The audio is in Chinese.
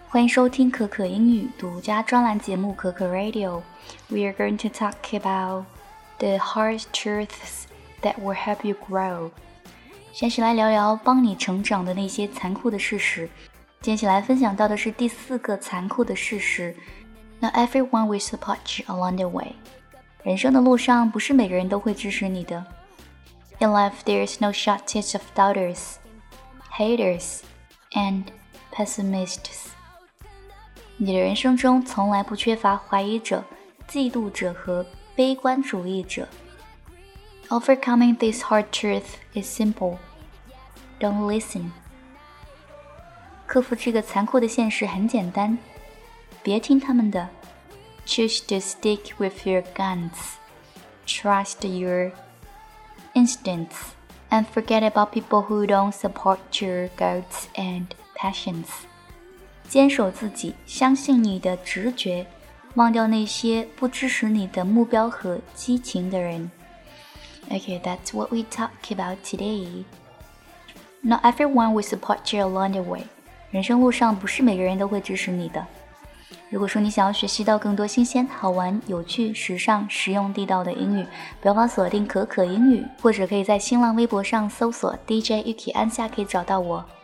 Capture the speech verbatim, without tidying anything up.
欢迎收听可可英语独家专栏节目可可 Radio。We are going to talk about the hard truths that will help you grow。先是来聊聊帮你成长的那些残酷的事实。接下来分享到的是第四个残酷的事实。Not everyone will support you along the way。人生的路上，不是每个人都会支持你的。In life, there is no shortage of doubters, haters, and pessimists。你的人生中从来不缺乏怀疑者、嫉妒者和悲观主义者。Overcoming this hard truth is simple. Don't listen. 克服这个残酷的现实很简单，别听他们的。Choose to stick with your guns. Trust your instincts. And forget about people who don't support your goals and passions. 坚守自己，相信你的直觉，忘掉那些不支持你的目标和激情的人。Okay, that's what we talk about today. Not everyone will support you along the way. 人生路上不是每个人都会支持你的。如果说你想要学习到更多新鲜、好玩、有趣、时尚、实用、地道的英语，不要忘锁定可可英语，或者可以在新浪微博上搜索 D J Yuki 安夏可以找到我。